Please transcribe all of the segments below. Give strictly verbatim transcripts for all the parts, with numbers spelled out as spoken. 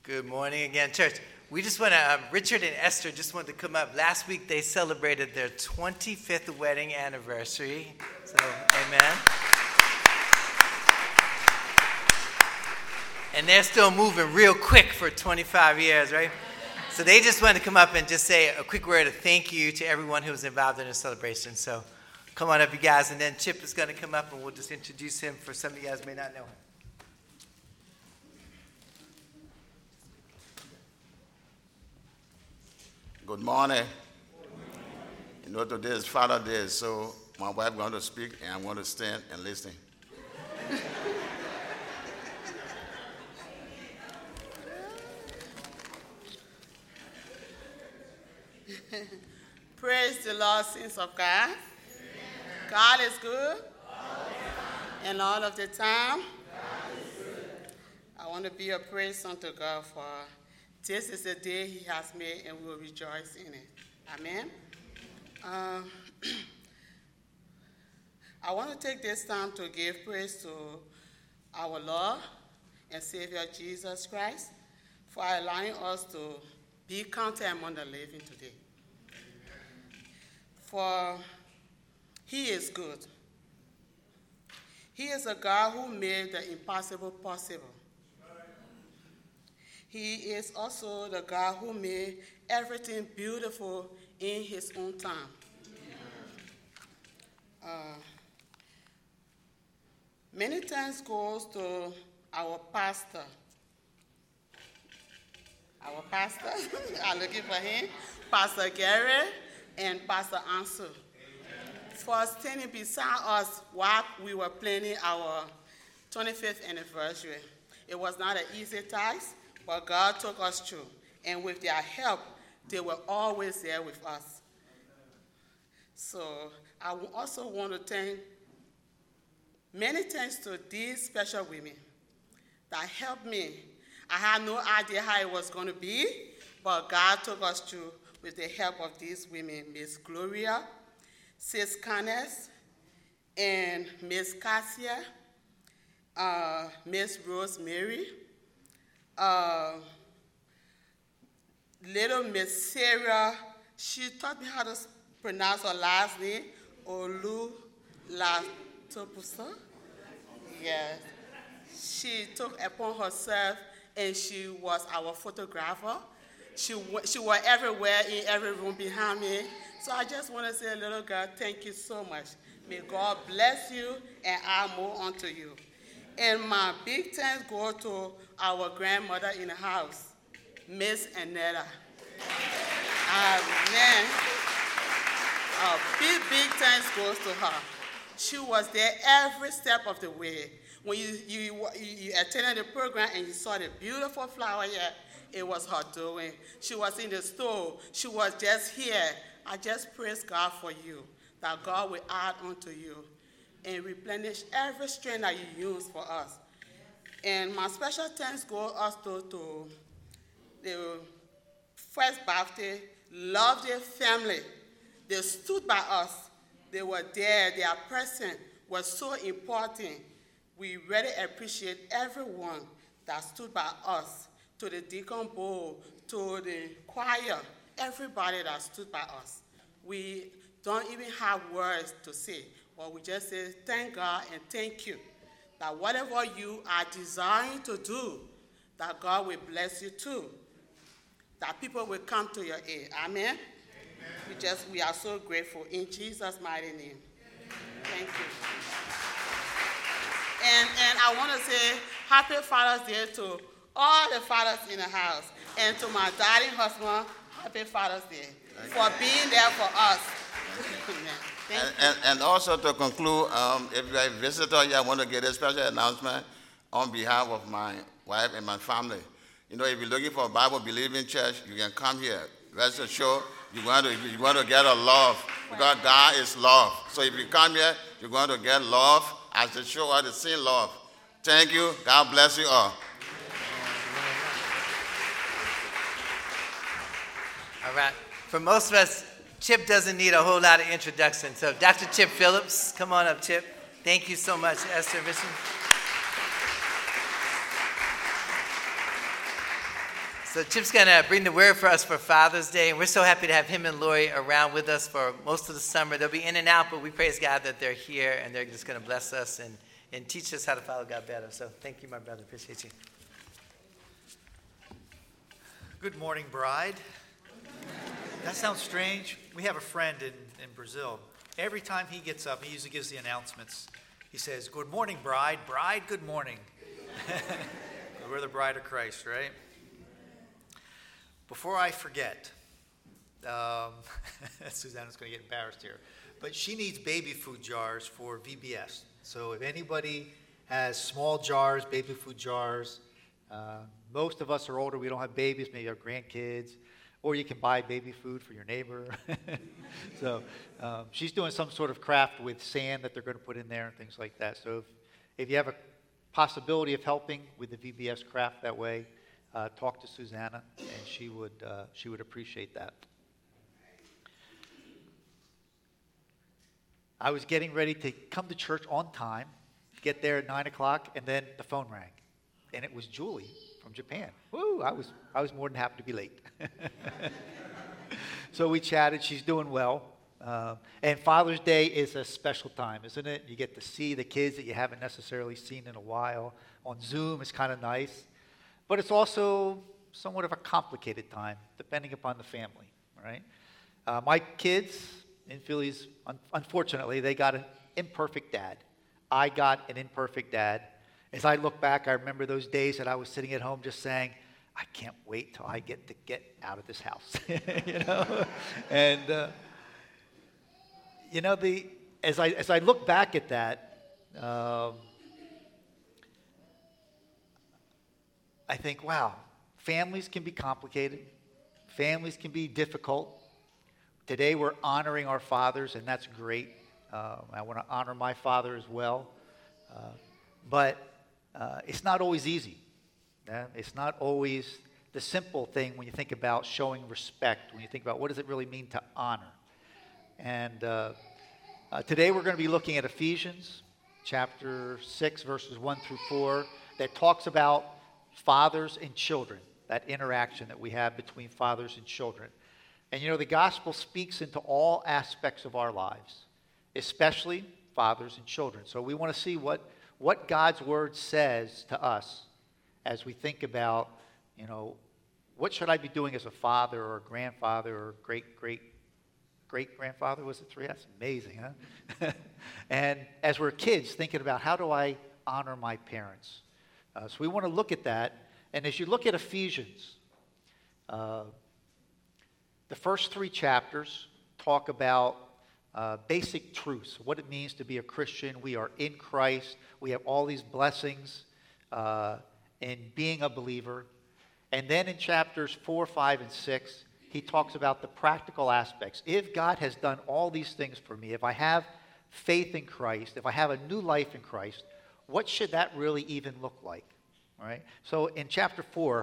Good morning again, church. We just want to, um, Richard and Esther just wanted to come up. Last week they celebrated their twenty-fifth wedding anniversary. So, amen. And they're still moving real quick for twenty-five years, right? So they just wanted to come up and just say a quick word of thank you to everyone who was involved in the celebration. So come on up, you guys. And then Chip is going to come up and we'll just introduce him for some of you guys who may not know him. Good morning. You know, today is Father's Day, so my wife is going to speak, and I'm going to stand and listen. Praise the Lord, saints of God. Amen. God is good. All and all of the time. I want to be a praise unto God for this is the day he has made, and we will rejoice in it. Amen. Um, I want to take this time to give praise to our Lord and Savior Jesus Christ for allowing us to be counted among the living today. For he is good. He is a God who made the impossible possible. He is also the God who made everything beautiful in his own time. Uh, many thanks goes to our pastor. Our pastor, I'm looking for him, Pastor Gary and Pastor Ansel, for standing beside us while we were planning our twenty-fifth anniversary. It was not an easy task, but God took us through, and with their help, they were always there with us. So I also want to thank, many thanks to these special women that helped me. I had no idea how it was going to be, but God took us through with the help of these women, Miss Gloria, Sis Canes, and Miss Cassia, uh, Miss Rosemary, Uh, little Miss Sarah, she taught me how to pronounce her last name, Olu Latopusa. Yes. She took upon herself, and she was our photographer. She, she was everywhere in every room behind me. So I just want to say, little girl, thank you so much. May God bless you and add more unto you. And my big thanks go to our grandmother in the house, Miss Annetta. Amen. A big, big thanks goes to her. She was there every step of the way. When you, you, you attended the program and you saw the beautiful flower here, it was her doing. She was in the store. She was just here. I just praise God for you, that God will add unto you and replenish every strength that you use for us. And my special thanks go also to the First Baptist Loveday family. They stood by us. They were there. Their presence was so important. We really appreciate everyone that stood by us, to the deacon bowl, to the choir, everybody that stood by us. We don't even have words to say. But we just say, thank God and thank you, that whatever you are desiring to do, that God will bless you too, that people will come to your aid. Amen? Amen. We just, we are so grateful in Jesus' mighty name. Amen. Thank you. And, and I want to say happy Father's Day to all the fathers in the house, and to my darling husband, happy Father's Day, for being there for us. And, and, and also to conclude, um, if you're a visitor here, I want to get a special announcement on behalf of my wife and my family. You know, if you're looking for a Bible-believing church, you can come here. Rest assured, you're going to, you're going to get a love, because God is love. So if you come here, you're going to get love as the show us to see love. Thank you. God bless you all. All right. For most of us, Chip doesn't need a whole lot of introduction. So Doctor Chip Phillips, come on up, Chip. Thank you so much, Esther Vision. So Chip's going to bring the word for us for Father's Day, and we're so happy to have him and Lori around with us for most of the summer. They'll be in and out, but we praise God that they're here, and they're just going to bless us and, and teach us how to follow God better. So thank you, my brother. Appreciate you. Good morning, bride. That sounds strange. We have a friend in, in Brazil. Every time he gets up, he usually gives the announcements. He says, good morning, bride. Bride, good morning. We're the bride of Christ, right? Before I forget, um, Susanna's going to get embarrassed here, but she needs baby food jars for V B S. So if anybody has small jars, baby food jars, uh, most of us are older. We don't have babies, maybe our grandkids, or you can buy baby food for your neighbor. so um, she's doing some sort of craft with sand that they're going to put in there and things like that. So if, if you have a possibility of helping with the V B S craft that way, uh, talk to Susanna, and she would uh, she would appreciate that. I was getting ready to come to church on time, get there at nine o'clock, and then the phone rang, and it was Julie from Japan. Woo! I was I was more than happy to be late. So we chatted. She's doing well. Uh, and Father's Day is a special time, isn't it? You get to see the kids that you haven't necessarily seen in a while. On Zoom, it's kind of nice. But it's also somewhat of a complicated time, depending upon the family, right? Uh, my kids in Philly's, un- unfortunately, they got an imperfect dad. I got an imperfect dad. As I look back, I remember those days that I was sitting at home just saying, I can't wait till I get to get out of this house, you know? And, uh, you know, the as I as I look back at that, um, I think, wow, families can be complicated. Families can be difficult. Today we're honoring our fathers, and that's great. Uh, I want to honor my father as well. Uh, but uh, it's not always easy. Yeah? It's not always the simple thing when you think about showing respect, when you think about what does it really mean to honor. And uh, uh, today we're going to be looking at Ephesians chapter six, verses one through four, that talks about fathers and children, that interaction that we have between fathers and children. And you know, the gospel speaks into all aspects of our lives, especially fathers and children. So we want to see what, what God's word says to us as we think about, you know, what should I be doing as a father or a grandfather or great, great, great grandfather? Was it three? That's amazing, huh? And as we're kids, thinking about how do I honor my parents? Uh, so we want to look at that. And as you look at Ephesians, uh, the first three chapters talk about uh, basic truths, what it means to be a Christian. We are in Christ. We have all these blessings uh, in being a believer. And then in chapters four, five, and six, he talks about the practical aspects. If God has done all these things for me, if I have faith in Christ, if I have a new life in Christ, what should that really even look like? All right? So in chapter four,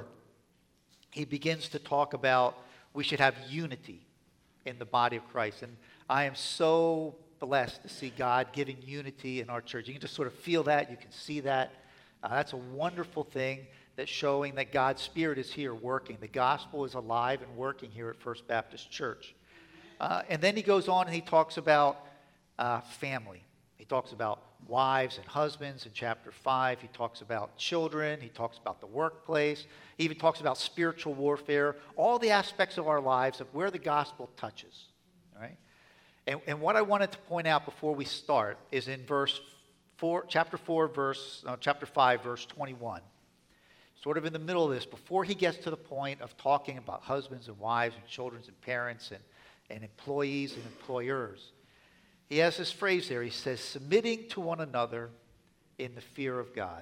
he begins to talk about we should have unity in the body of Christ. And I am so blessed to see God giving unity in our church. You can just sort of feel that. You can see that. Uh, that's a wonderful thing, that's showing that God's Spirit is here working. The gospel is alive and working here at First Baptist Church. Uh, and then he goes on and he talks about uh, family. He talks about wives and husbands in chapter five. He talks about children. He talks about the workplace. He even talks about spiritual warfare, all the aspects of our lives of where the gospel touches. All right? And, and what I wanted to point out before we start is in verse four, chapter four, verse uh, chapter five, verse twenty-one. Sort of in the middle of this, before he gets to the point of talking about husbands and wives and children and parents and, and employees and employers. He has this phrase there. He says, submitting to one another in the fear of God.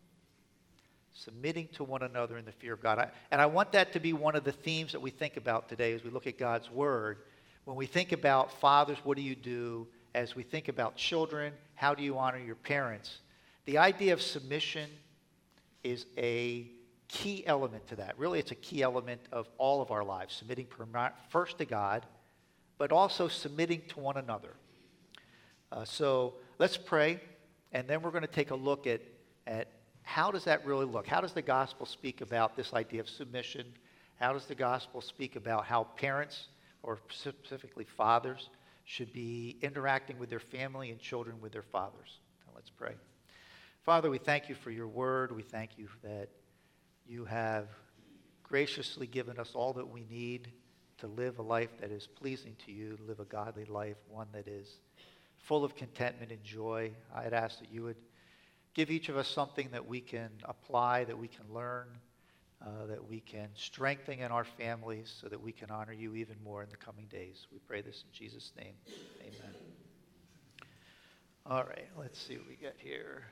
Submitting to one another in the fear of God. I, and I want that to be one of the themes that we think about today as we look at God's Word. When we think about fathers, what do you do? As we think about children, how do you honor your parents? The idea of submission is a key element to that. Really, it's a key element of all of our lives. Submitting first to God, but also submitting to one another. Uh, so let's pray, and then we're going to take a look at, at how does that really look? How does the gospel speak about this idea of submission? How does the gospel speak about how parents, or specifically fathers, should be interacting with their family and children with their fathers? Now let's pray. Father, we thank you for your word. We thank you that you have graciously given us all that we need to live a life that is pleasing to you, to live a godly life, one that is full of contentment and joy. I'd ask that you would give each of us something that we can apply, that we can learn, uh, that we can strengthen in our families so that we can honor you even more in the coming days. We pray this in Jesus' name. Amen. All right, let's see what we got here.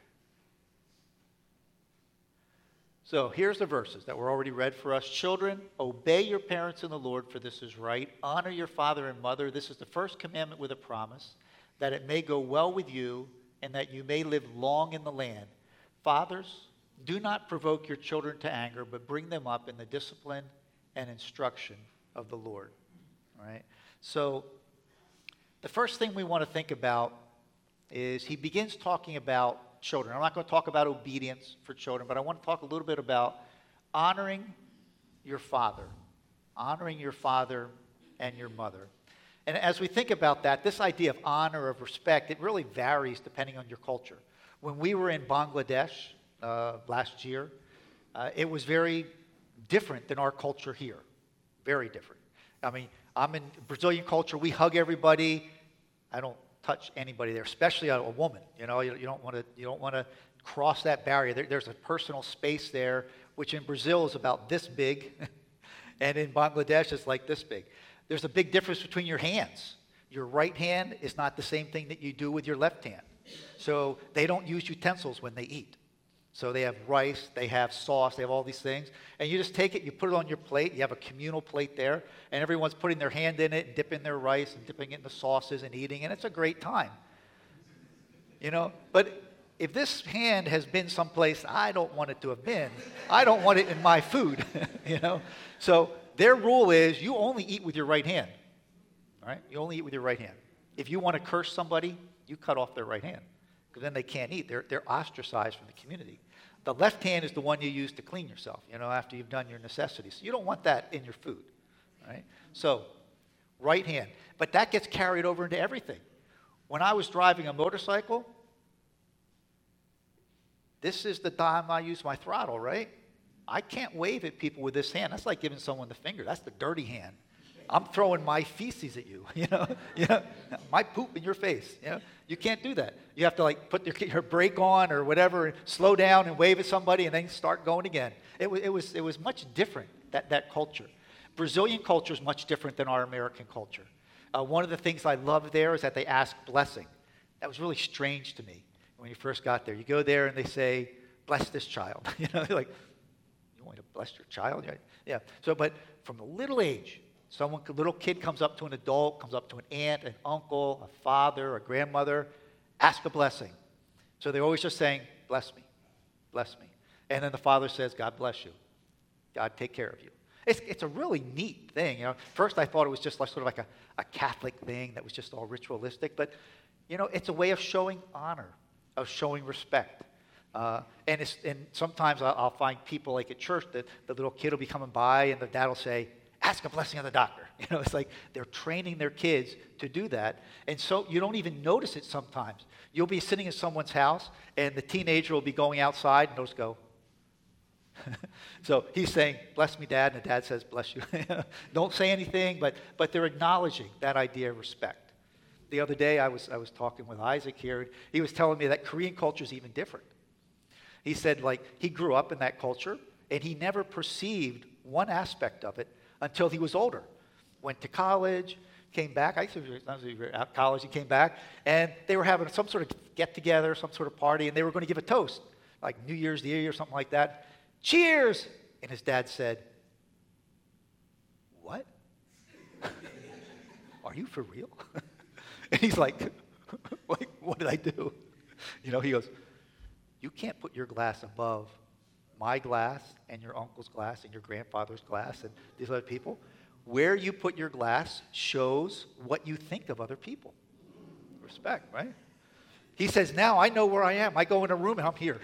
So here's the verses that were already read for us. Children, obey your parents in the Lord, for this is right. Honor your father and mother. This is the first commandment with a promise, that it may go well with you and that you may live long in the land. Fathers, do not provoke your children to anger, but bring them up in the discipline and instruction of the Lord. All right? So the first thing we want to think about is he begins talking about children. I'm not going to talk about obedience for children, but I want to talk a little bit about honoring your father, honoring your father and your mother. And as we think about that, this idea of honor, of respect, it really varies depending on your culture. When we were in Bangladesh uh, last year, uh, it was very different than our culture here. Very different. I mean, I'm in Brazilian culture. We hug everybody. I don't touch anybody there, especially a, a woman. You know, you, you don't want to you don't want to cross that barrier. There, there's a personal space there, which in Brazil is about this big, and in Bangladesh it's like this big. There's a big difference between your hands. Your right hand is not the same thing that you do with your left hand. So they don't use utensils when they eat. So they have rice, they have sauce, they have all these things. And you just take it, you put it on your plate. You have a communal plate there. And everyone's putting their hand in it, and dipping their rice and dipping it in the sauces and eating. And it's a great time. You know, but if this hand has been someplace I don't want it to have been, I don't want it in my food. You know, so their rule is you only eat with your right hand. All right? You only eat with your right hand. If you want to curse somebody, you cut off their right hand, because then they can't eat. They're, they're ostracized from the community. The left hand is the one you use to clean yourself, you know, after you've done your necessities. So you don't want that in your food. Right? So, right hand. But that gets carried over into everything. When I was driving a motorcycle, this is the time I use my throttle, right? I can't wave at people with this hand. That's like giving someone the finger. That's the dirty hand. I'm throwing my feces at you, you know, you know, my poop in your face. You know, you can't do that. You have to like put your, your brake on or whatever, and slow down and wave at somebody, and then start going again. It was, it was, it was much different, that, that culture. Brazilian culture is much different than our American culture. Uh, one of the things I love there is that they ask blessing. That was really strange to me when you first got there. You go there and they say, bless this child. You know, they're like, you want me to bless your child? Yeah. So, but from a little age, someone, a little kid comes up to an adult, comes up to an aunt, an uncle, a father, a grandmother, ask a blessing. So they're always just saying, bless me, bless me. And then the father says, God bless you. God take care of you. It's, it's a really neat thing. You know, first I thought it was just like sort of like a, a Catholic thing that was just all ritualistic, but you know, it's a way of showing honor, of showing respect. Uh, and, it's, and sometimes I'll, I'll find people like at church that the little kid will be coming by and the dad will say, ask a blessing of the doctor. You know, it's like they're training their kids to do that. And so you don't even notice it sometimes. You'll be sitting in someone's house and the teenager will be going outside and they'll just go. So he's saying, bless me, Dad, and the dad says, bless you. Don't say anything, but, but they're acknowledging that idea of respect. The other day I was, I was talking with Isaac here, and he was telling me that Korean culture is even different. He said, like, he grew up in that culture, and he never perceived one aspect of it until he was older. Went to college, came back. I used to be out of college. He came back, and they were having some sort of get-together, some sort of party, and they were going to give a toast, like New Year's Eve or something like that. Cheers! And his dad said, what? Are you for real? And he's like, like, what did I do? You know, he goes, you can't put your glass above my glass and your uncle's glass and your grandfather's glass and these other people. Where you put your glass shows what you think of other people. Respect, right? He says, now I know where I am. I go in a room and I'm here.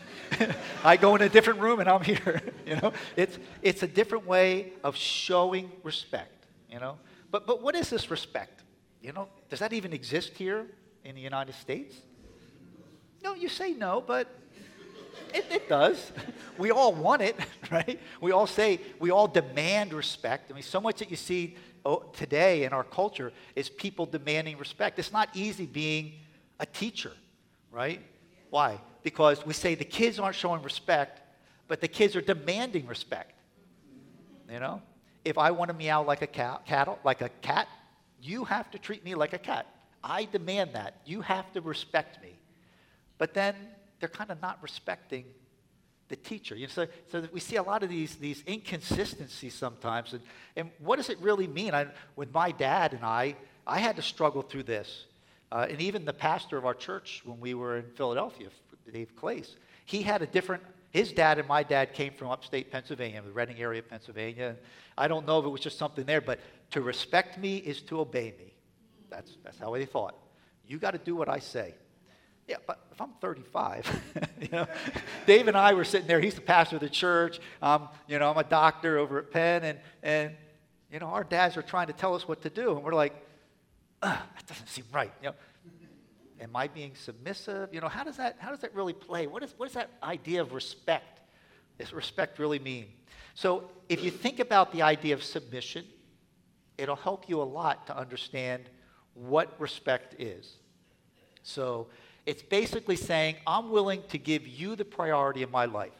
I go in a different room and I'm here. You know, it's it's a different way of showing respect. You know, but but what is this respect? You know, does that even exist here in the United States? No, you say no, but it, it does. We all want it, right? We all say, we all demand respect. I mean, so much that you see today in our culture is people demanding respect. It's not easy being a teacher, right? Why? Because we say the kids aren't showing respect, but the kids are demanding respect. You know, if I want to meow like a cat, cattle, like a cat, you have to treat me like a cat. I demand that. You have to respect me. But then they're kind of not respecting the teacher. You know, so, so we see a lot of these, these inconsistencies sometimes. And, and what does it really mean? I, with my dad and I, I had to struggle through this. Uh, and even the pastor of our church, when we were in Philadelphia, Dave Clace, he had a different, his dad and my dad came from upstate Pennsylvania, the Reading area of Pennsylvania. And I don't know if it was just something there, but to respect me is to obey me. That's, that's how they thought. You got to do what I say. Yeah, but if I'm thirty-five, you know, Dave and I were sitting there. He's the pastor of the church. Um, you know, I'm a doctor over at Penn, and and you know, our dads are trying to tell us what to do, and we're like, that doesn't seem right. You know, am I being submissive? You know, how does that how does that really play? What is what does that idea of respect? Does respect really mean? So, if you think about the idea of submission, it'll help you a lot to understand what respect is. So. It's basically saying, I'm willing to give you the priority in my life.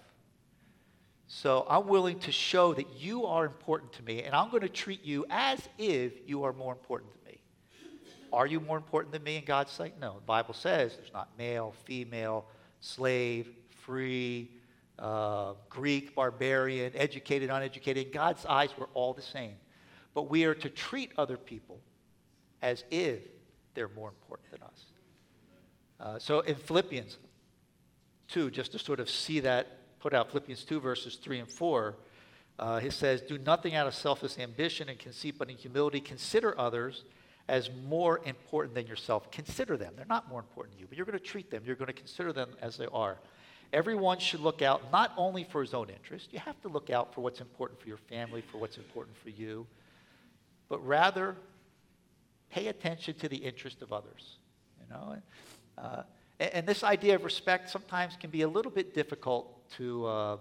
So I'm willing to show that you are important to me, and I'm going to treat you as if you are more important than me. Are you more important than me in God's sight? No. The Bible says there's not male, female, slave, free, uh, Greek, barbarian, educated, uneducated. In God's eyes, we're all the same. But we are to treat other people as if they're more important than us. Uh, so in Philippians two, just to sort of see that, put out Philippians two, verses three and four, uh, it says, do nothing out of selfish ambition and conceit, but in humility consider others as more important than yourself. Consider them. They're not more important than you, but you're going to treat them. You're going to consider them as they are. Everyone should look out not only for his own interest. You have to look out for what's important for your family, for what's important for you, but rather pay attention to the interest of others. You know. Uh, and, and this idea of respect sometimes can be a little bit difficult to, uh,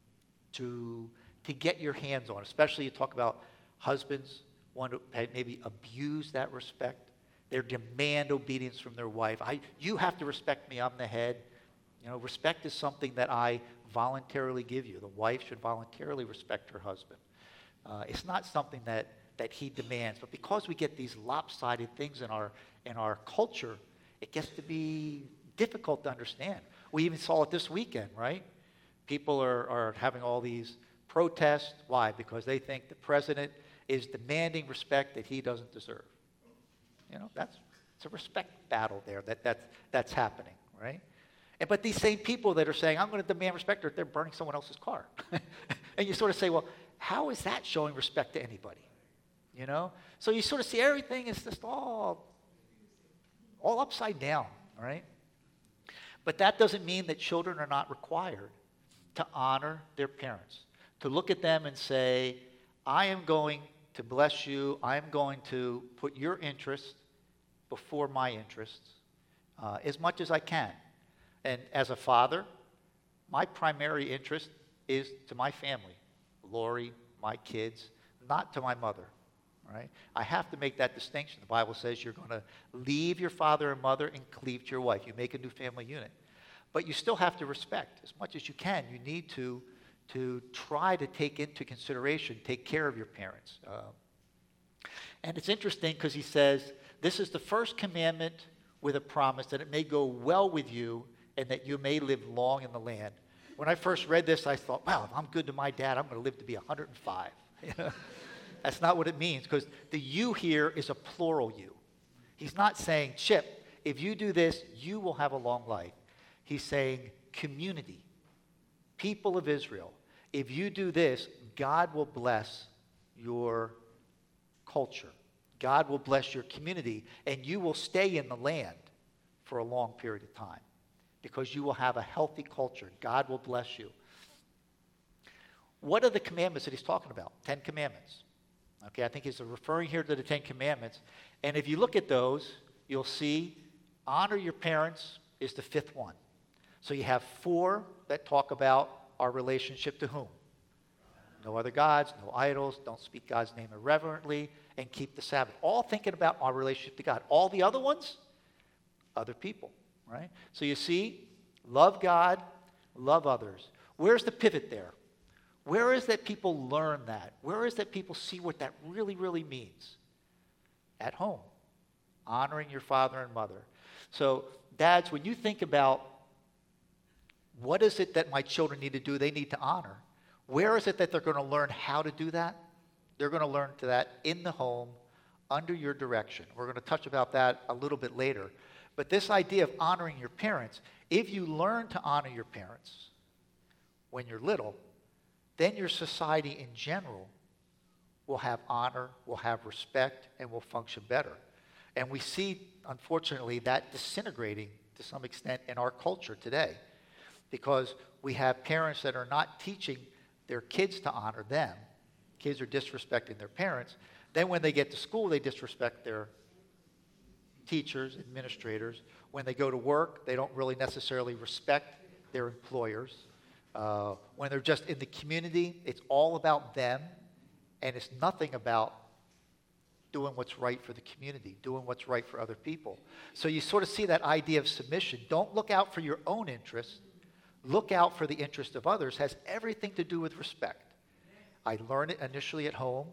to, to get your hands on, especially you talk about husbands want to maybe abuse that respect. They demand obedience from their wife. I, you have to respect me. I'm the head. You know, respect is something that I voluntarily give you. The wife should voluntarily respect her husband. Uh, it's not something that, that he demands. But because we get these lopsided things in our, in our culture, it gets to be difficult to understand. We even saw it this weekend, right? People are, are having all these protests. Why? Because they think the president is demanding respect that he doesn't deserve. You know, that's it's a respect battle there that, that's, that's happening, right? And, but these same people that are saying, I'm going to demand respect, they're burning someone else's car. And you sort of say, well, how is that showing respect to anybody? You know? So you sort of see everything is just all... all upside down, all right? But that doesn't mean that children are not required to honor their parents, to look at them and say, I am going to bless you. I am going to put your interests before my interests uh, as much as I can. And as a father, my primary interest is to my family, Lori, my kids, not to my mother. Right? I have to make that distinction. The Bible says you're going to leave your father and mother and cleave to your wife. You make a new family unit. But you still have to respect as much as you can. You need to, to try to take into consideration, take care of your parents. Uh, and it's interesting because he says, this is the first commandment with a promise that it may go well with you and that you may live long in the land. When I first read this, I thought, wow, if I'm good to my dad, I'm going to live to be one hundred five. You know? That's not what it means, because the you here is a plural you. He's not saying, Chip, if you do this, you will have a long life. He's saying community, people of Israel. If you do this, God will bless your culture. God will bless your community, and you will stay in the land for a long period of time because you will have a healthy culture. God will bless you. What are the commandments that he's talking about? Ten Commandments. Okay, I think he's referring here to the Ten Commandments. And if you look at those, you'll see honor your parents is the fifth one. So you have four that talk about our relationship to whom? No other gods, no idols, don't speak God's name irreverently, and keep the Sabbath. All thinking about our relationship to God. All the other ones, other people, right? So you see, love God, love others. Where's the pivot there? Where is that people learn that? Where is that people see what that really, really means? At home. Honoring your father and mother. So, dads, when you think about what is it that my children need to do, they need to honor, where is it that they're going to learn how to do that? They're going to learn to that in the home, under your direction. We're going to touch about that a little bit later. But this idea of honoring your parents, if you learn to honor your parents when you're little, then your society in general will have honor, will have respect, and will function better. And we see, unfortunately, that disintegrating to some extent in our culture today because we have parents that are not teaching their kids to honor them. Kids are disrespecting their parents. Then when they get to school, they disrespect their teachers, administrators. When they go to work, they don't really necessarily respect their employers. Uh, when they're just in the community, it's all about them, and it's nothing about doing what's right for the community, doing what's right for other people. So you sort of see that idea of submission. Don't look out for your own interests. Look out for the interest of others. Has everything to do with respect. I learn it initially at home.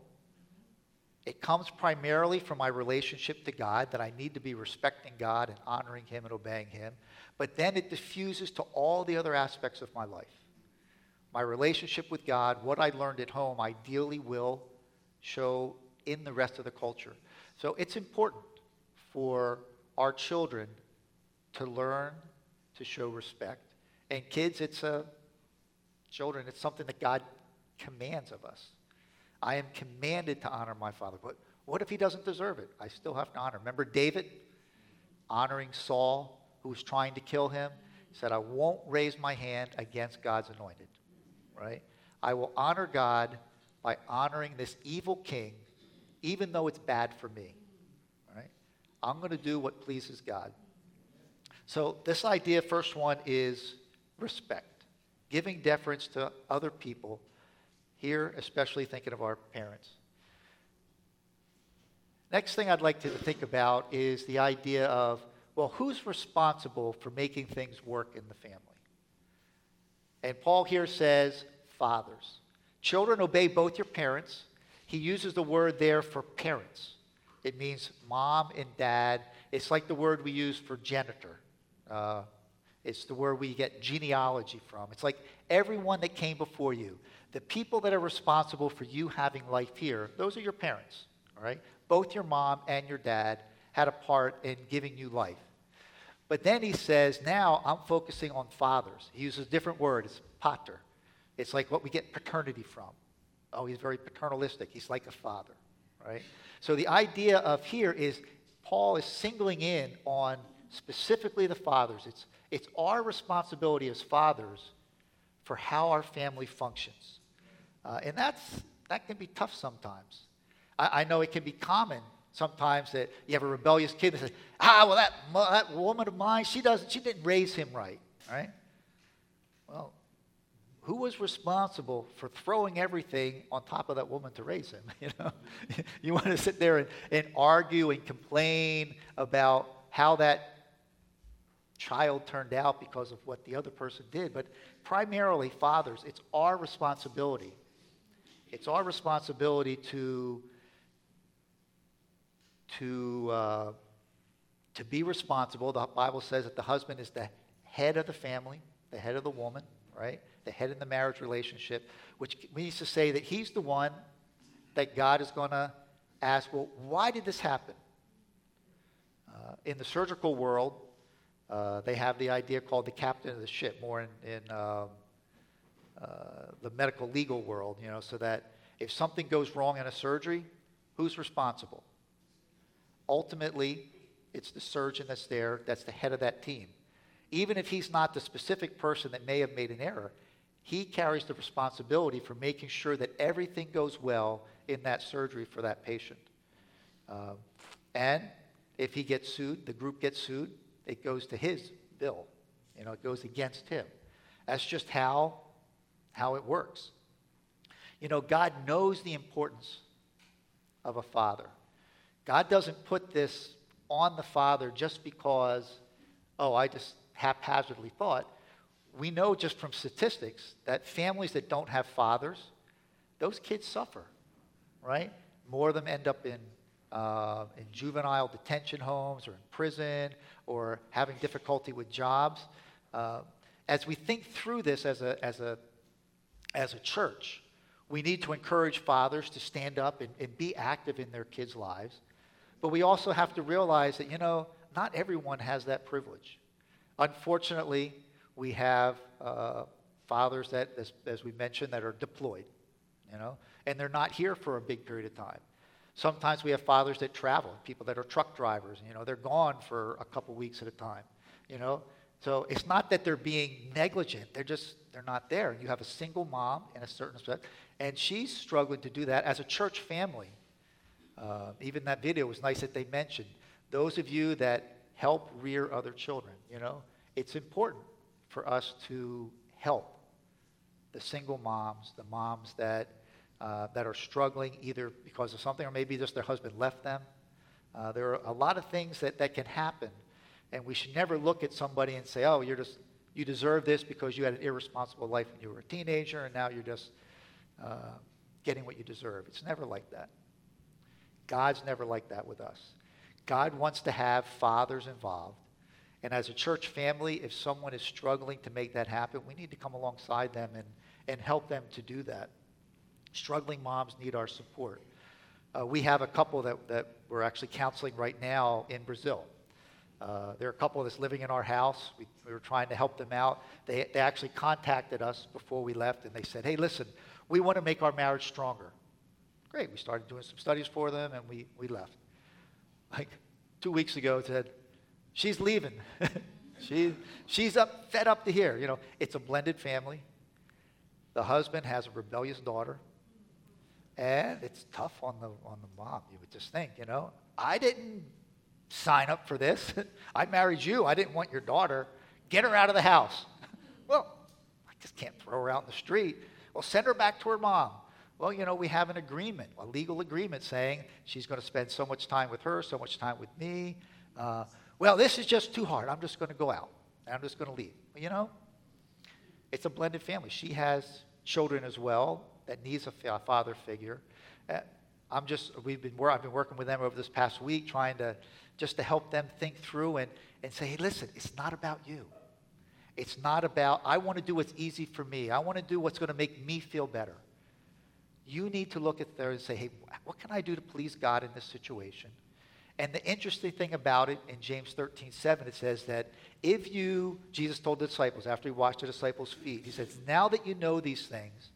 It comes primarily from my relationship to God, that I need to be respecting God and honoring him and obeying him. But then it diffuses to all the other aspects of my life. My relationship with God, what I learned at home, ideally will show in the rest of the culture. So it's important for our children to learn to show respect. And kids, it's a, children, it's something that God commands of us. I am commanded to honor my father. But what if he doesn't deserve it? I still have to honor. Remember David honoring Saul, who was trying to kill him? He said, I won't raise my hand against God's anointed. Right? I will honor God by honoring this evil king, even though it's bad for me. Right? I'm going to do what pleases God. So this idea, first one, is respect. Giving deference to other people. Here, especially thinking of our parents. Next thing I'd like to think about is the idea of, well, who's responsible for making things work in the family? And Paul here says, fathers. Children, obey both your parents. He uses the word there for parents. It means mom and dad. It's like the word we use for janitor. Uh, it's the word we get genealogy from. It's like everyone that came before you. The people that are responsible for you having life here, those are your parents, all right? Both your mom and your dad had a part in giving you life. But then he says, now I'm focusing on fathers. He uses a different word. It's pater. It's like what we get paternity from. Oh, he's very paternalistic. He's like a father, right? So the idea of here is Paul is singling in on specifically the fathers. It's, it's our responsibility as fathers for how our family functions. Uh, and that's that can be tough sometimes. I, I know it can be common sometimes that you have a rebellious kid that says, ah, well, that, that woman of mine, she doesn't, she didn't raise him right, right? Well, who was responsible for throwing everything on top of that woman to raise him? You know, you want to sit there and, and argue and complain about how that child turned out because of what the other person did. But primarily, fathers, it's our responsibility. It's our responsibility to, to, uh, to be responsible. The Bible says that the husband is the head of the family, the head of the woman, right? The head in the marriage relationship, which means to say that he's the one that God is going to ask, well, why did this happen? Uh, in the surgical world, uh, they have the idea called the captain of the ship, more in, in um, uh, the medical legal world, you know, so that if something goes wrong in a surgery, who's responsible? Ultimately, it's the surgeon that's there, that's the head of that team. Even if he's not the specific person that may have made an error, he carries the responsibility for making sure that everything goes well in that surgery for that patient. Um, and if he gets sued, the group gets sued, it goes to his bill. You know, it goes against him. That's just how, how it works. You know, God knows the importance of a father. God doesn't put this on the father just because, oh, I just haphazardly thought. We know just from statistics that families that don't have fathers, those kids suffer, right? More of them end up in uh, in juvenile detention homes or in prison or having difficulty with jobs. Uh, as we think through this as a as a as a church, we need to encourage fathers to stand up and, and be active in their kids' lives. But we also have to realize that, you know, not everyone has that privilege. Unfortunately, we have uh, fathers that, as, as we mentioned, that are deployed, you know, and they're not here for a big period of time. Sometimes we have fathers that travel, people that are truck drivers, you know, they're gone for a couple weeks at a time, you know. So it's not that they're being negligent, they're just, they're not there. You have a single mom in a certain respect, and she's struggling to do that as a church family. Uh, even that video was nice that they mentioned, those of you that help rear other children, you know, it's important for us to help the single moms, the moms that uh, that are struggling either because of something or maybe just their husband left them. Uh, there are a lot of things that, that can happen, and we should never look at somebody and say, oh, you're just, you deserve this because you had an irresponsible life when you were a teenager and now you're just uh, getting what you deserve. It's never like that. God's never like that with us. God wants to have fathers involved. And as a church family, if someone is struggling to make that happen, we need to come alongside them and, and help them to do that. Struggling moms need our support. Uh, we have a couple that, that we're actually counseling right now in Brazil. Uh, there are a couple that's living in our house. We, we were trying to help them out. They, they actually contacted us before we left, and they said, hey, listen, we want to make our marriage stronger. Great. We started doing some studies for them, and we, we left. Like two weeks ago, it said, she's leaving. she, she's up, fed up to here. You know, it's a blended family. The husband has a rebellious daughter. And it's tough on the on the mom, you would just think, you know. I didn't sign up for this. I married you. I didn't want your daughter. Get her out of the house. Well, I just can't throw her out in the street. Well, send her back to her mom. Well, you know, we have an agreement, a legal agreement saying she's going to spend so much time with her, so much time with me. Uh, well, this is just too hard. I'm just going to go out. I'm just going to leave. Well, you know, it's a blended family. She has children as well that needs a fa- father figure. Uh, I'm just, we've been, I've been working with them over this past week trying to, just to help them think through and, and say, hey, listen, it's not about you. It's not about, I want to do what's easy for me. I want to do what's going to make me feel better. You need to look at there and say, hey, what can I do to please God in this situation? And the interesting thing about it, in James thirteen seven, it says that if you, Jesus told the disciples after he washed the disciples' feet, he says, now that you know these things,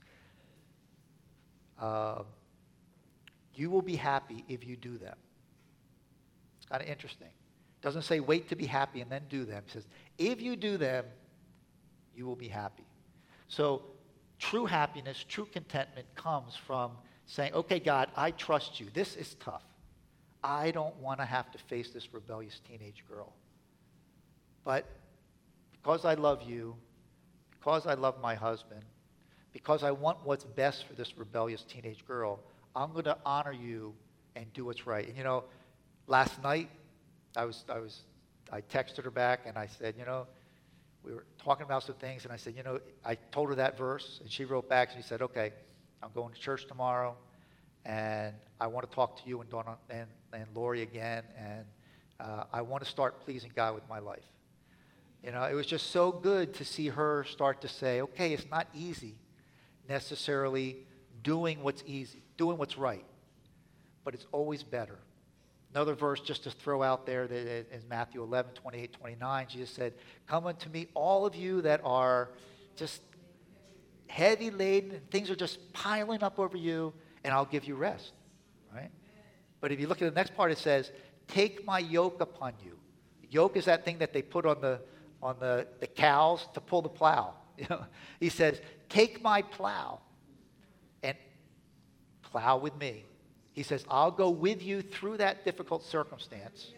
uh, you will be happy if you do them. It's kind of interesting. It doesn't say wait to be happy and then do them. It says, if you do them, you will be happy. So true happiness, true contentment comes from saying, okay, God, I trust you. This is tough. I don't want to have to face this rebellious teenage girl. But because I love you, because I love my husband, because I want what's best for this rebellious teenage girl, I'm going to honor you and do what's right. And, you know, last night, I was, I was, I texted her back and I said, you know, we were talking about some things, and I said, you know, I told her that verse, and she wrote back, and she said, okay, I'm going to church tomorrow, and I want to talk to you and Donna and, and Lori again, and uh, I want to start pleasing God with my life. You know, it was just so good to see her start to say, okay, it's not easy necessarily doing what's easy, doing what's right, but it's always better. Another verse just to throw out there that is Matthew eleven, twenty-eight, twenty-nine. Jesus said, come unto me, all of you that are just heavy laden, and things are just piling up over you, and I'll give you rest. Right? But if you look at the next part, it says, take my yoke upon you. Yoke is that thing that they put on the on the, the cows to pull the plow. You know? He says, take my plow and plow with me. He says, I'll go with you through that difficult circumstance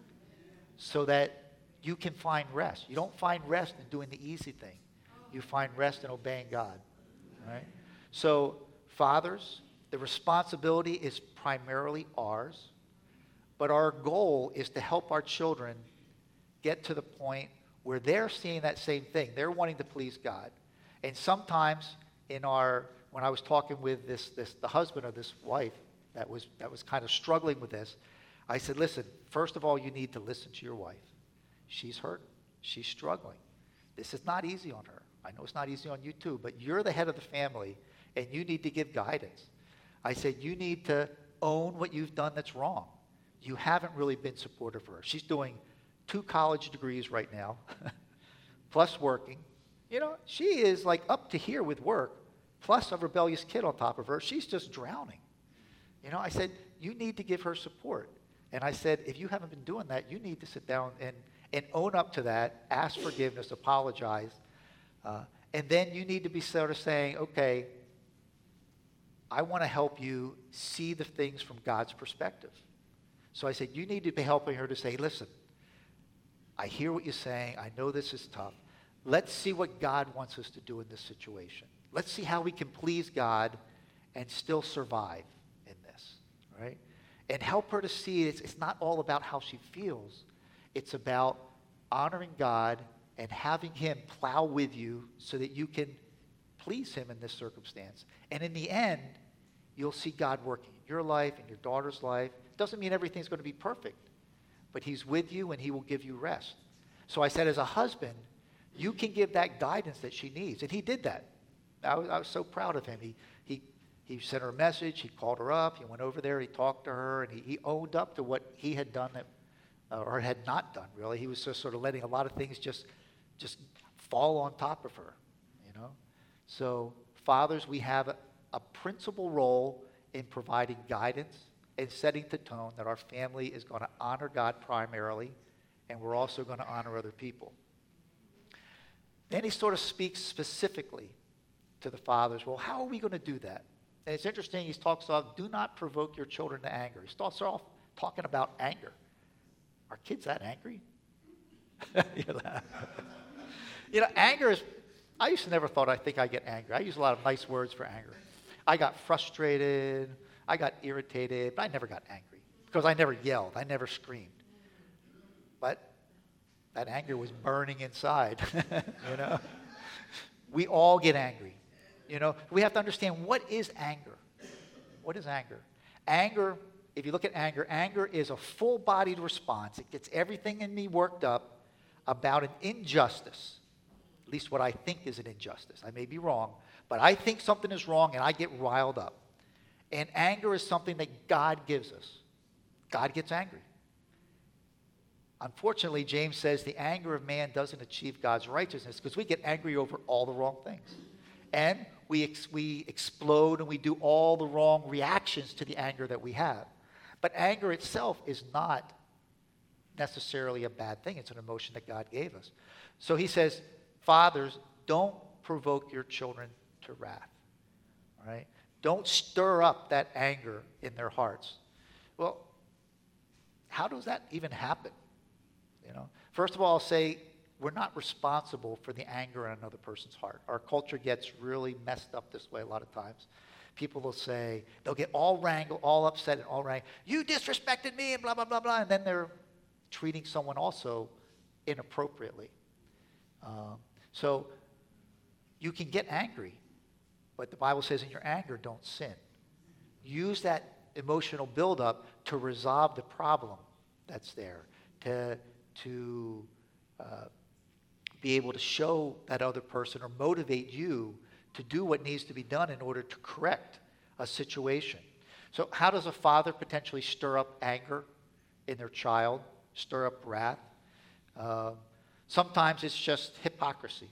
so that you can find rest. You don't find rest in doing the easy thing. You find rest in obeying God. Right? So, fathers, the responsibility is primarily ours, but our goal is to help our children get to the point where they're seeing that same thing. They're wanting to please God. And sometimes in our, when I was talking with this, this the husband of this wife that was, that was kind of struggling with this, I said, listen, first of all, you need to listen to your wife. She's hurt. She's struggling. This is not easy on her. I know it's not easy on you too, but you're the head of the family, and you need to give guidance. I said, you need to own what you've done that's wrong. You haven't really been supportive of her. She's doing two college degrees right now, plus working. You know, she is like up to here with work, plus a rebellious kid on top of her. She's just drowning. You know, I said, you need to give her support. And I said, if you haven't been doing that, you need to sit down and, and own up to that, ask forgiveness, apologize. Uh, and then you need to be sort of saying, okay, I want to help you see the things from God's perspective. So I said, you need to be helping her to say, listen, I hear what you're saying. I know this is tough. Let's see what God wants us to do in this situation. Let's see how we can please God and still survive in this, right? And help her to see it's, it's not all about how she feels. It's about honoring God and having him plow with you so that you can please him in this circumstance. And in the end, you'll see God working in your life, in your daughter's life. It doesn't mean everything's going to be perfect, but he's with you and he will give you rest. So I said, as a husband, you can give that guidance that she needs. And he did that. I was, I was so proud of him. He, he, he sent her a message. He called her up. He went over there. He talked to her. And he, he owned up to what he had done that, uh, or had not done, really. He was just sort of letting a lot of things just, just fall on top of her, you know. So fathers, we have a, a principal role in providing guidance and setting the tone that our family is going to honor God primarily, and we're also going to honor other people. Then he sort of speaks specifically to the fathers. Well, how are we going to do that? And it's interesting, he talks about, do not provoke your children to anger. He starts off talking about anger. Are kids that angry? You know, anger is, I used to never thought I think I get angry. I use a lot of nice words for anger. I got frustrated. I got irritated, but I never got angry because I never yelled. I never screamed. But that anger was burning inside, you know. We all get angry. You know, we have to understand, what is anger? What is anger? Anger, if you look at anger, anger is a full-bodied response. It gets everything in me worked up about an injustice, at least what I think is an injustice. I may be wrong, but I think something is wrong and I get riled up. And anger is something that God gives us. God gets angry. Unfortunately, James says the anger of man doesn't achieve God's righteousness because we get angry over all the wrong things. And we, ex- we explode and we do all the wrong reactions to the anger that we have. But anger itself is not necessarily a bad thing. It's an emotion that God gave us. So he says, fathers, don't provoke your children to wrath. All right? Don't stir up that anger in their hearts. Well, how does that even happen? You know, first of all, I'll say we're not responsible for the anger in another person's heart. Our culture gets really messed up this way a lot of times. People will say, they'll get all wrangled, all upset and all wrangled. You disrespected me and blah, blah, blah, blah. And then they're treating someone also inappropriately. Um, so you can get angry, but the Bible says in your anger, don't sin. Use that emotional buildup to resolve the problem that's there, to, to uh, be able to show that other person or motivate you to do what needs to be done in order to correct a situation. So how does a father potentially stir up anger in their child, stir up wrath? Uh, sometimes it's just hypocrisy.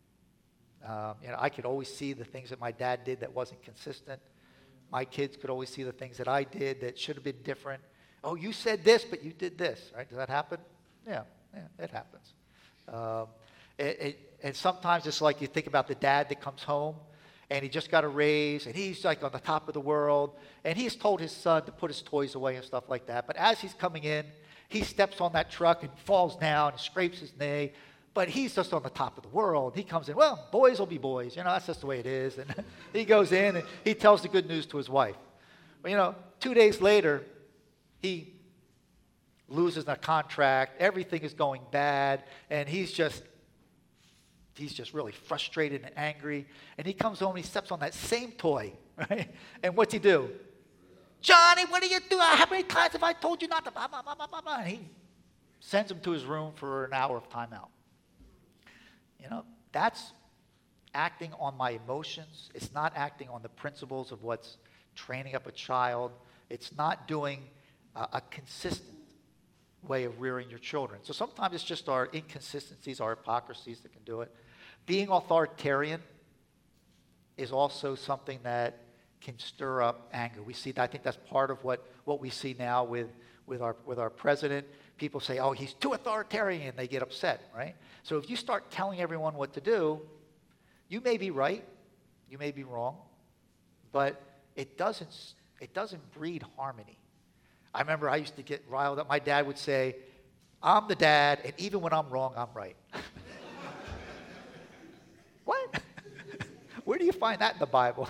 Um, you know, I could always see the things that my dad did that wasn't consistent. My kids could always see the things that I did that should have been different. Oh, you said this, but you did this, right? Does that happen? Yeah, yeah, it happens. Um, it, it, and sometimes it's like you think about the dad that comes home, and he just got a raise, and he's like on the top of the world, and he's told his son to put his toys away and stuff like that. But as he's coming in, he steps on that truck and falls down and scrapes his knee. But he's just on the top of the world. He comes in, well, boys will be boys. You know, that's just the way it is. And he goes in and he tells the good news to his wife. Well, you know, two days later, he loses a contract. Everything is going bad. And he's just, he's just really frustrated and angry. And he comes home and he steps on that same toy, right? And what's he do? Johnny, what are you doing? How many times have I told you not to? Blah, blah, blah, blah, blah. And he sends him to his room for an hour of timeout. You know, that's acting on my emotions. It's not acting on the principles of what's training up a child. It's not doing uh, a consistent way of rearing your children. So sometimes it's just our inconsistencies, our hypocrisies that can do it. Being authoritarian is also something that can stir up anger. We see, I think that's part of what, what we see now with, with, our, with our president. People say, oh, he's too authoritarian, and they get upset, right? So if you start telling everyone what to do, you may be right, you may be wrong, but it doesn't, it doesn't breed harmony. I remember I used to get riled up. My dad would say, I'm the dad, and even when I'm wrong, I'm right. What? Where do you find that in the Bible?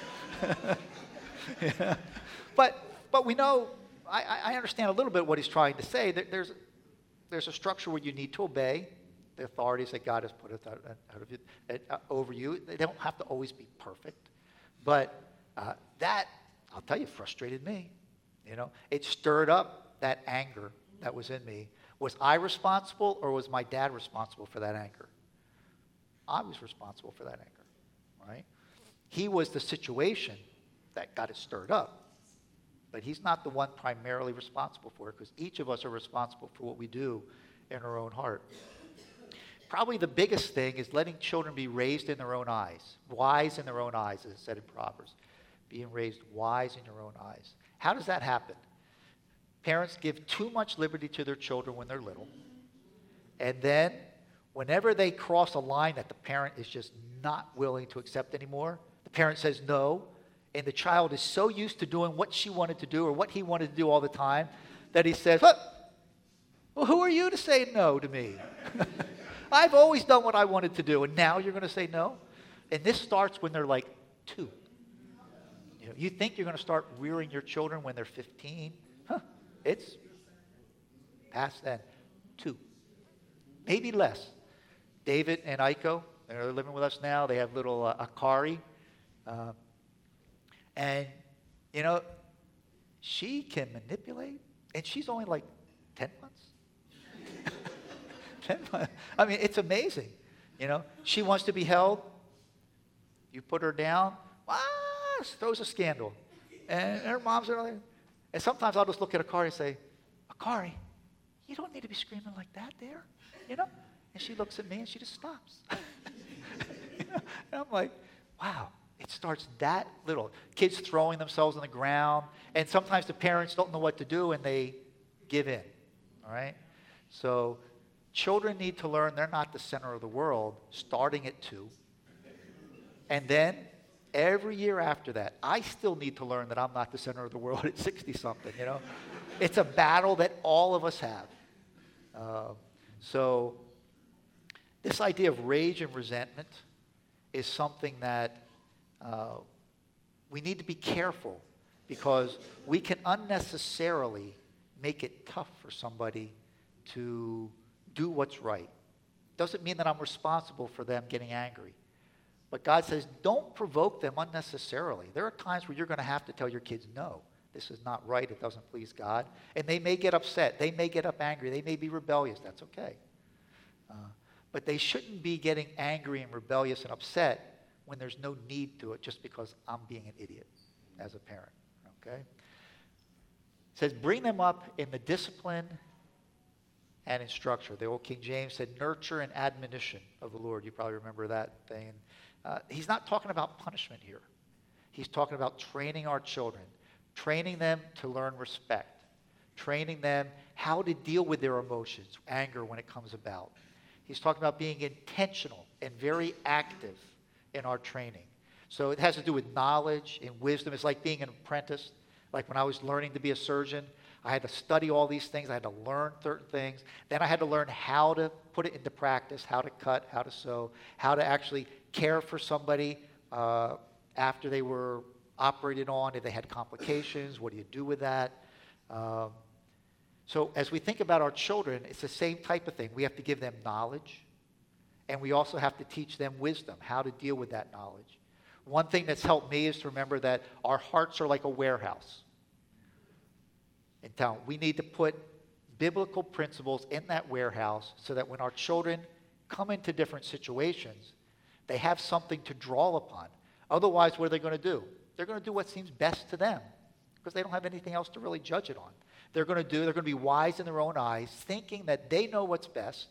Yeah. But but we know, I, I understand a little bit what he's trying to say. There's, there's a structure where you need to obey the authorities that God has put out, out of you, uh, over you. They don't have to always be perfect. But uh, that, I'll tell you, frustrated me. You know, it stirred up that anger that was in me. Was I responsible, or was my dad responsible for that anger? I was responsible for that anger, right? He was the situation that got it stirred up. But he's not the one primarily responsible for it, because each of us are responsible for what we do in our own heart. Probably the biggest thing is letting children be raised in their own eyes, wise in their own eyes, as it said in Proverbs. Being raised wise in your own eyes. How does that happen? Parents give too much liberty to their children when they're little. And then, whenever they cross a line that the parent is just not willing to accept anymore, the parent says no, and the child is so used to doing what she wanted to do or what he wanted to do all the time that he says, well, well who are you to say no to me? I've always done what I wanted to do, and now you're going to say no? And this starts when they're like two. You know, you think you're going to start rearing your children when they're fifteen? Huh, it's past then. Two. Maybe less. David and Aiko, they're living with us now. They have little uh, Akari. Uh, and, you know, she can manipulate, and she's only like ten months. ten months. I mean, it's amazing. You know, she wants to be held. You put her down, ah, throws a scandal. And her mom's are like, and sometimes I'll just look at Akari and say, Akari, you don't need to be screaming like that there, you know? And she looks at me and she just stops. You know? And I'm like, wow, it starts that little. Kids throwing themselves on the ground, and sometimes the parents don't know what to do and they give in, all right? So children need to learn they're not the center of the world, starting at two. And then every year after that, I still need to learn that I'm not the center of the world at sixty-something, you know? It's a battle that all of us have. Uh, so this idea of rage and resentment is something that uh, we need to be careful, because we can unnecessarily make it tough for somebody to do what's right. Doesn't mean that I'm responsible for them getting angry. But God says, don't provoke them unnecessarily. There are times where you're going to have to tell your kids, no, this is not right. It doesn't please God. And they may get upset. They may get up angry. They may be rebellious. That's okay. Uh, but they shouldn't be getting angry and rebellious and upset when there's no need to it, just because I'm being an idiot as a parent. Okay? It says, bring them up in the discipline and in structure. The old King James said, nurture and admonition of the Lord. You probably remember that thing. Uh, he's not talking about punishment here. He's talking about training our children, training them to learn respect, training them how to deal with their emotions, anger when it comes about. He's talking about being intentional and very active in our training. So it has to do with knowledge and wisdom. It's like being an apprentice. Like when I was learning to be a surgeon, I had to study all these things. I had to learn certain things. Then I had to learn how to put it into practice, how to cut, how to sew, how to actually care for somebody uh, after they were operated on, if they had complications. What do you do with that? Um, so as we think about our children, it's the same type of thing. We have to give them knowledge, and we also have to teach them wisdom, how to deal with that knowledge. One thing that's helped me is to remember that our hearts are like a warehouse in town. We need to put biblical principles in that warehouse so that when our children come into different situations, they have something to draw upon. Otherwise, what are they going to do? They're going to do what seems best to them because they don't have anything else to really judge it on. They're going to do, they're going to be wise in their own eyes, thinking that they know what's best,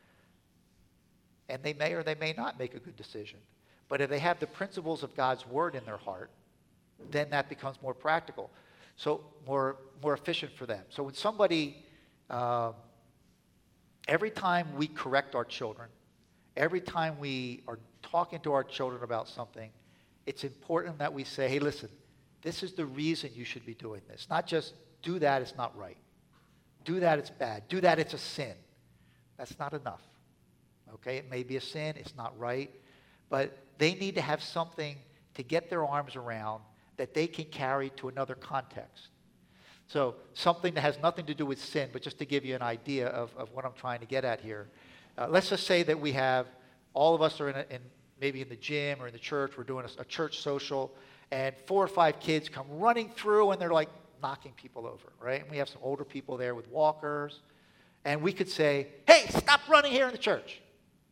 and they may or they may not make a good decision. But if they have the principles of God's word in their heart, then that becomes more practical, so more more efficient for them. So when somebody, uh, every time we correct our children, every time we are talking to our children about something, it's important that we say, hey, listen, this is the reason you should be doing this. Not just do that, it's not right. Do that, it's bad. Do that, it's a sin. That's not enough. Okay, it may be a sin, it's not right, but they need to have something to get their arms around that they can carry to another context. So something that has nothing to do with sin, but just to give you an idea of, of what I'm trying to get at here. Uh, let's just say that we have, all of us are in, a, in maybe in the gym or in the church, we're doing a, a church social, and four or five kids come running through and they're like knocking people over, right? And we have some older people there with walkers, and we could say, hey, stop running here in the church.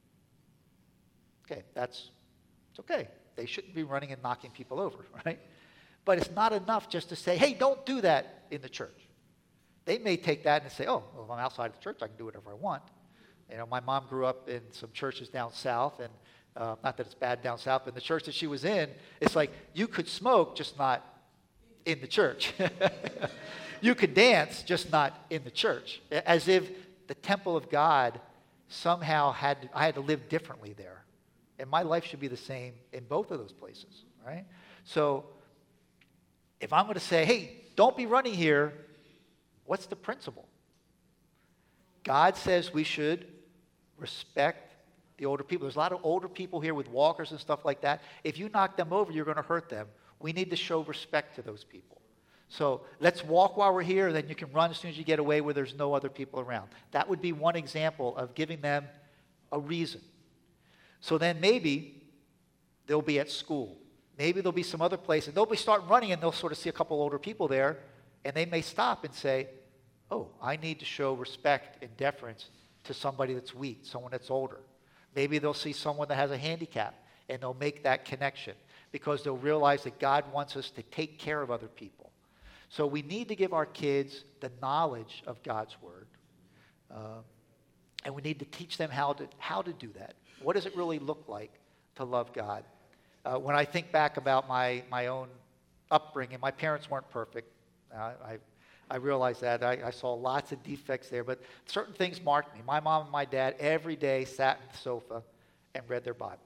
Okay, that's, it's okay. They shouldn't be running and knocking people over, right? But it's not enough just to say, hey, don't do that in the church. They may take that and say, oh, well, if I'm outside the church, I can do whatever I want. You know, my mom grew up in some churches down south, and uh, not that it's bad down south, but the church that she was in, it's like you could smoke, just not in the church. You could dance, just not in the church. As if the temple of God somehow had, to, I had to live differently there. And my life should be the same in both of those places, right? So if I'm going to say, hey, don't be running here, what's the principle? God says we should respect the older people. There's a lot of older people here with walkers and stuff like that. If you knock them over, you're going to hurt them. We need to show respect to those people. So let's walk while we're here, then you can run as soon as you get away where there's no other people around. That would be one example of giving them a reason. So then maybe they'll be at school. Maybe there'll be some other place, and they'll be starting running, and they'll sort of see a couple older people there, and they may stop and say, oh, I need to show respect and deference to somebody that's weak, someone that's older. Maybe they'll see someone that has a handicap, and they'll make that connection because they'll realize that God wants us to take care of other people. So we need to give our kids the knowledge of God's word, uh, and we need to teach them how to how to do that. What does it really look like to love God? Uh, when I think back about my, my own upbringing, my parents weren't perfect. Uh, I, I realize that. I, I saw lots of defects there, but certain things marked me. My mom and my dad every day sat on the sofa and read their Bibles.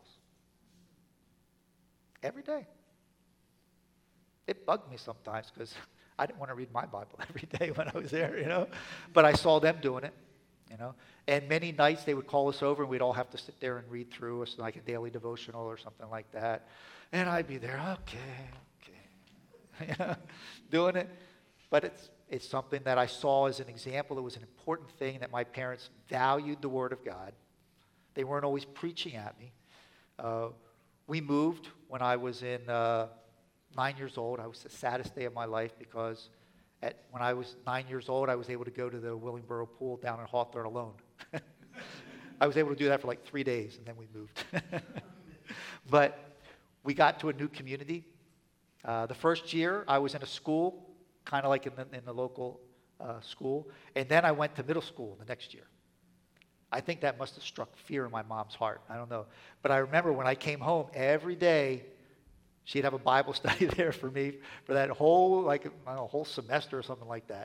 Every day. It bugged me sometimes because I didn't want to read my Bible every day when I was there, you know. But I saw them doing it. You know, and many nights they would call us over and we'd all have to sit there and read through us like a daily devotional or something like that. And I'd be there, okay, okay, you know, doing it. But it's it's something that I saw as an example. It was an important thing that my parents valued the Word of God. They weren't always preaching at me. Uh, we moved when I was in uh, nine years old. I was the saddest day of my life because At, when I was nine years old, I was able to go to the Willingboro pool down in Hawthorne alone. I was able to do that for like three days, and then we moved. But we got to a new community. Uh, the first year, I was in a school, kind of like in the, in the local uh, school, and then I went to middle school the next year. I think that must have struck fear in my mom's heart. I don't know. But I remember when I came home, every day, she'd have a Bible study there for me for that whole, like, I don't know, whole semester or something like that.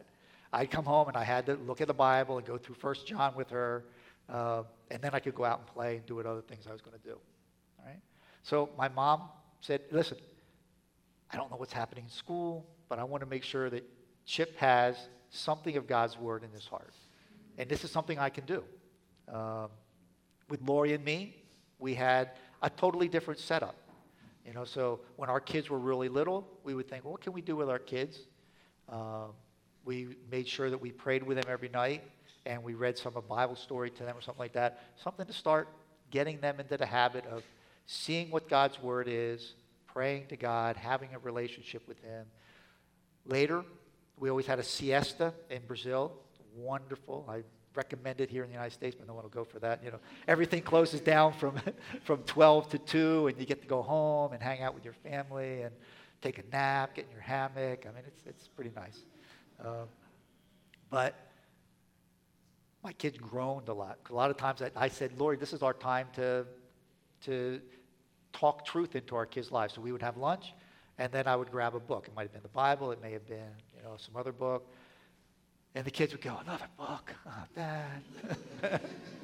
I'd come home and I had to look at the Bible and go through First John with her, uh, and then I could go out and play and do what other things I was going to do. All right? So my mom said, listen, I don't know what's happening in school, but I want to make sure that Chip has something of God's word in his heart. And this is something I can do. Um, with Lori and me, we had a totally different setup. You know, so when our kids were really little, we would think, well, what can we do with our kids? Um, we made sure that we prayed with them every night, and we read some a Bible story to them or something like that. Something to start getting them into the habit of seeing what God's word is, praying to God, having a relationship with him. Later, we always had a siesta in Brazil. Wonderful. I recommend it here in the United States, but no one will go for that. You know, everything closes down from from twelve to two, and you get to go home and hang out with your family and take a nap, get in your hammock. I mean, it's it's pretty nice. Um, but my kids groaned a lot. A lot of times I, I said, Lori, this is our time to to talk truth into our kids' lives. So we would have lunch, and then I would grab a book. It might have been the Bible. It may have been, you know, some other book. And the kids would go, another book? Oh, Dad.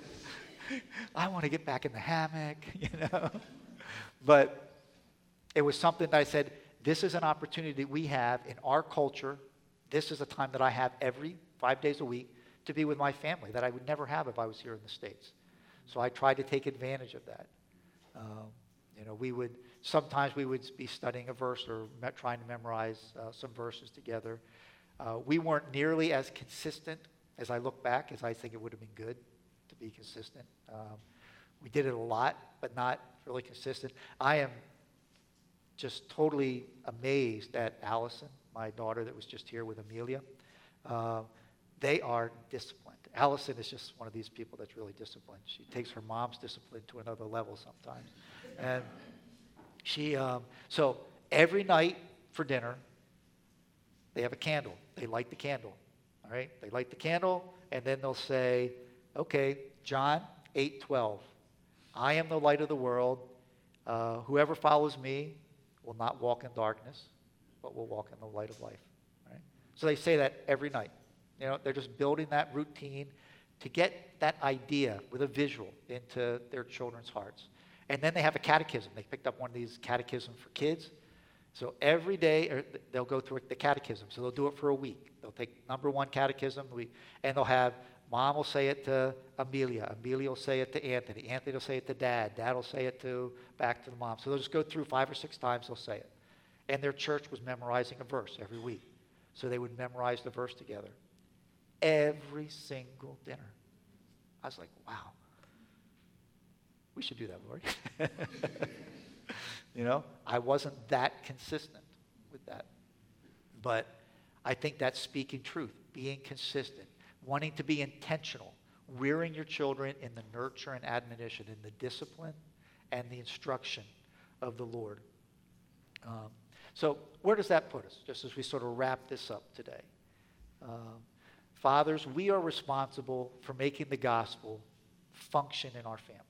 I want to get back in the hammock, you know. But it was something that I said, this is an opportunity that we have in our culture. This is a time that I have every five days a week to be with my family that I would never have if I was here in the States. So I tried to take advantage of that. Um, you know, we would, sometimes we would be studying a verse or me- trying to memorize uh, some verses together. Uh, we weren't nearly as consistent as I look back, as I think it would have been good to be consistent. Um, we did it a lot, but not really consistent. I am just totally amazed at Allison, my daughter that was just here with Amelia. Uh, they are disciplined. Allison is just one of these people that's really disciplined. She takes her mom's discipline to another level sometimes. And she, um, so every night for dinner, they have a candle. They light the candle, all right? They light the candle, and then they'll say, okay, John eight twelve, I am the light of the world. Uh, whoever follows me will not walk in darkness, but will walk in the light of life, right? So they say that every night. You know, they're just building that routine to get that idea with a visual into their children's hearts. And then they have a catechism. They picked up one of these catechisms for kids. So every day, or they'll go through the catechism. So they'll do it for a week. They'll take number one catechism, we, and they'll have, Mom will say it to Amelia. Amelia will say it to Anthony. Anthony will say it to Dad. Dad will say it to back to the mom. So they'll just go through five or six times, they'll say it. And their church was memorizing a verse every week. So they would memorize the verse together. Every single dinner. I was like, wow. We should do that, Lord. You know, I wasn't that consistent with that. But I think that's speaking truth, being consistent, wanting to be intentional, rearing your children in the nurture and admonition, in the discipline and the instruction of the Lord. Um, so where does that put us, just as we sort of wrap this up today? Um, fathers, we are responsible for making the gospel function in our families.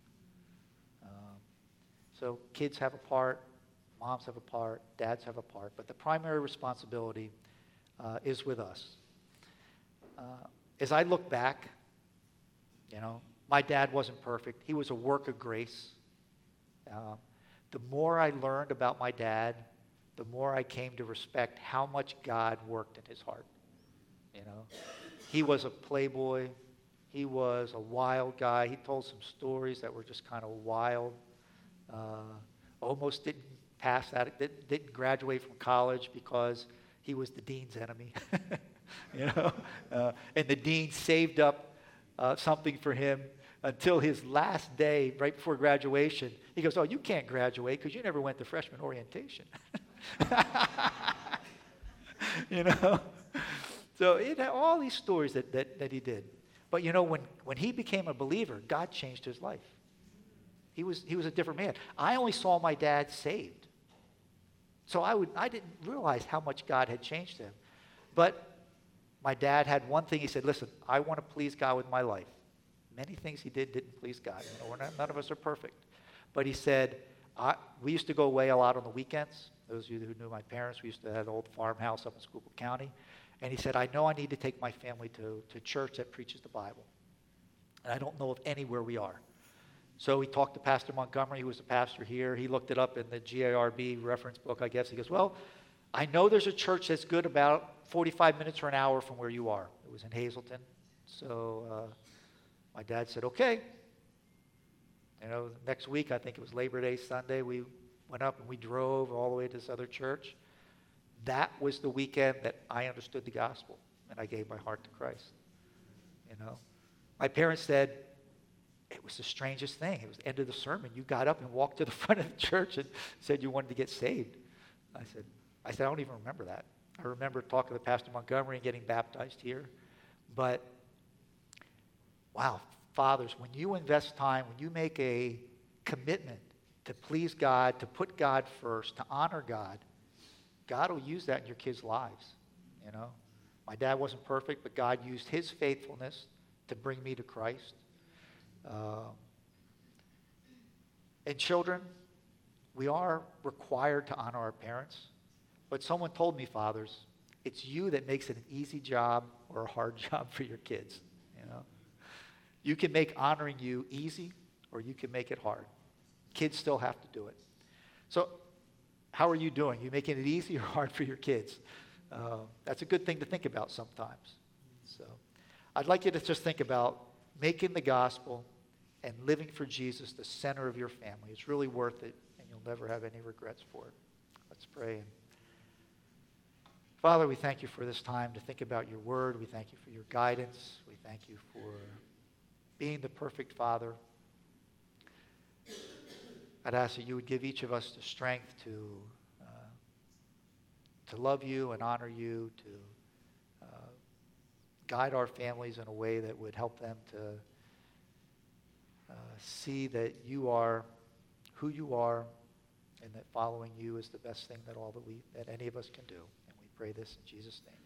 So kids have a part, moms have a part, dads have a part, but the primary responsibility uh, is with us. Uh, as I look back, you know, my dad wasn't perfect. He was a work of grace. Uh, the more I learned about my dad, the more I came to respect how much God worked in his heart. You know, he was a playboy. He was a wild guy. He told some stories that were just kind of wild. Uh, almost didn't pass that, didn't, didn't graduate from college because he was the dean's enemy, you know. Uh, and the dean saved up uh, something for him until his last day, right before graduation. He goes, "Oh, you can't graduate because you never went to freshman orientation." You know. So it had all these stories that, that that he did. But you know, when when he became a believer, God changed his life. He was, he was a different man. I only saw my dad saved. So I, would, I didn't realize how much God had changed him. But my dad had one thing. He said, listen, I want to please God with my life. Many things he did didn't please God. You know, we're not, none of us are perfect. But he said, I, we used to go away a lot on the weekends. Those of you who knew my parents, we used to have an old farmhouse up in Schuylkill County. And he said, I know I need to take my family to, to church that preaches the Bible. And I don't know of anywhere we are. So he talked to Pastor Montgomery, who was a pastor here. He looked it up in the G A R B reference book, I guess. He goes, well, I know there's a church that's good about forty-five minutes or an hour from where you are. It was in Hazleton. So uh, my dad said, okay. You know, next week, I think it was Labor Day Sunday, we went up and we drove all the way to this other church. That was the weekend that I understood the gospel, and I gave my heart to Christ. You know, my parents said, it was the strangest thing. It was the end of the sermon. You got up and walked to the front of the church and said you wanted to get saved. I said, I said, I don't even remember that. I remember talking to Pastor Montgomery and getting baptized here. But, wow, fathers, when you invest time, when you make a commitment to please God, to put God first, to honor God, God will use that in your kids' lives, you know. My dad wasn't perfect, but God used his faithfulness to bring me to Christ. Uh, and children, we are required to honor our parents. But someone told me, fathers, it's you that makes it an easy job or a hard job for your kids, you know. You can make honoring you easy, or you can make it hard. Kids still have to do it. So how are you doing? You making it easy or hard for your kids? Uh, that's a good thing to think about sometimes. So I'd like you to just think about making the gospel and living for Jesus the center of your family. It's really worth it, and you'll never have any regrets for it. Let's pray. Father, we thank you for this time to think about your word. We thank you for your guidance. We thank you for being the perfect Father. I'd ask that you would give each of us the strength to uh, to love you and honor you, to uh, guide our families in a way that would help them to uh, see that you are who you are, and that following you is the best thing that all that we that any of us can do. And we pray this in Jesus' name.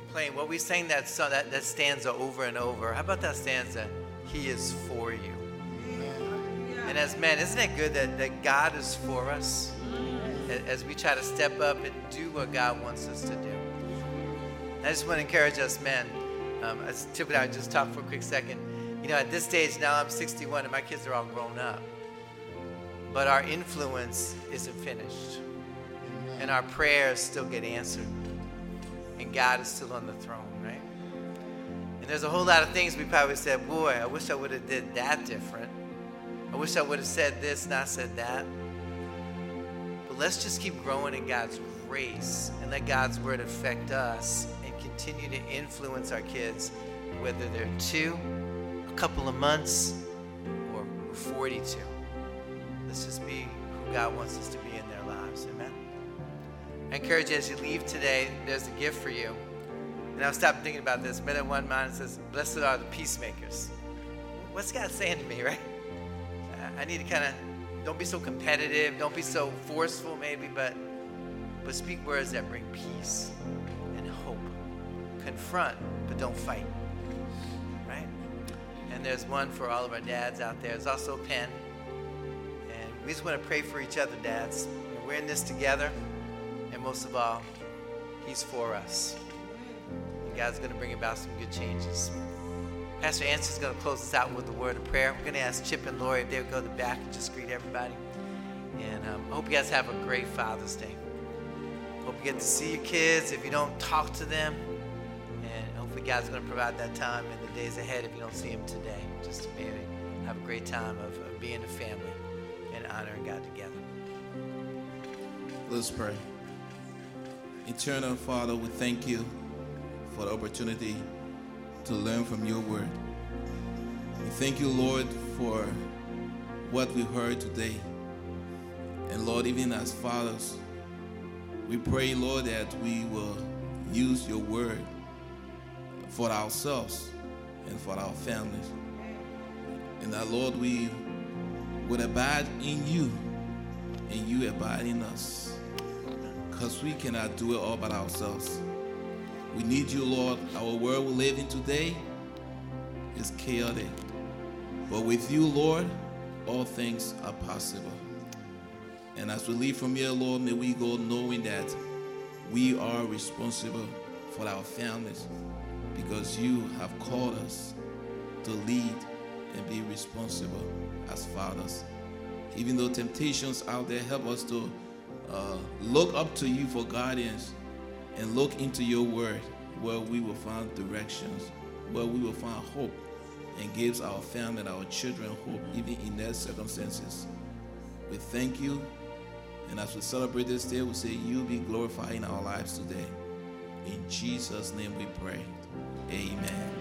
playing, what we sang that song, that, that stanza over and over. How about that stanza? He is for you. And as men, isn't it good that, that God is for us as we try to step up and do what God wants us to do? I just want to encourage us men. Um, as Chip and I just talked for a quick second. You know, at this stage now, I'm sixty-one and my kids are all grown up. But our influence isn't finished. And our prayers still get answered. And God is still on the throne, right? And there's a whole lot of things we probably said, boy, I wish I would have did that different. I wish I would have said this, not said that. But let's just keep growing in God's grace and let God's word affect us and continue to influence our kids, whether they're two, a couple of months, or forty-two. Let's just be who God wants us to be in their lives. Amen. I encourage you as you leave today, there's a gift for you. And I've stopped thinking about this. Men in one mind says, blessed are the peacemakers. What's God saying to me, right? I need to kind of, don't be so competitive, don't be so forceful maybe, but but speak words that bring peace and hope. Confront, but don't fight, right? And there's one for all of our dads out there. There's also a pen. And we just want to pray for each other, dads. We're in this together, and most of all, he's for us. And God's going to bring about some good changes. Pastor Anson's going to close us out with a word of prayer. We're going to ask Chip and Lori if they would go to the back and just greet everybody. And um, I hope you guys have a great Father's Day. Hope you get to see your kids if you don't talk to them. And hopefully God's going to provide that time in the days ahead if you don't see them today. Just to maybe have a great time of, of being a family and honoring God together. Let's pray. Eternal Father, we thank you for the opportunity to learn from your word. We thank you, Lord, for what we heard today. And Lord, even as fathers, we pray, Lord, that we will use your word for ourselves and for our families. And that, Lord, we would abide in you and you abide in us. Because we cannot do it all by ourselves. We need you, Lord. Our world we live in today is chaotic. But with you, Lord, all things are possible. And as we leave from here, Lord, may we go knowing that we are responsible for our families because you have called us to lead and be responsible as fathers. Even though temptations out there, help us to uh, look up to you for guidance and look into your word where we will find directions, where we will find hope and gives our family and our children hope even in their circumstances. We thank you, and as we celebrate this day, we say you be glorified in our lives today. In Jesus' name we pray. Amen.